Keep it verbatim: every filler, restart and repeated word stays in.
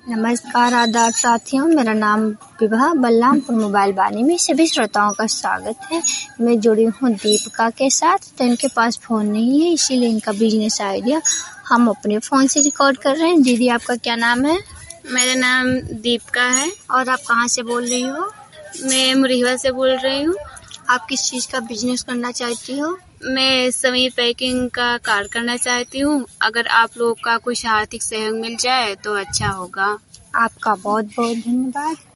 नमस्कार आदाब साथियों, मेरा नाम विभा बलरामपुर मोबाइल बानी में सभी श्रोताओं का स्वागत है। मैं जुड़ी हूँ दीपिका के साथ। तो इनके पास फ़ोन नहीं है, इसीलिए इनका बिजनेस आइडिया हम अपने फ़ोन से रिकॉर्ड कर रहे हैं। दीदी, आपका क्या नाम है? मेरा नाम दीपिका है। और आप कहाँ से बोल रही हो? मैं मुरैना से बोल रही हूँ। आप किस चीज़ का बिजनेस करना चाहती हो? मैं समीर पैकिंग का कार्य करना चाहती हूँ। अगर आप लोग का कुछ आर्थिक सहयोग मिल जाए तो अच्छा होगा। आपका बहुत बहुत धन्यवाद।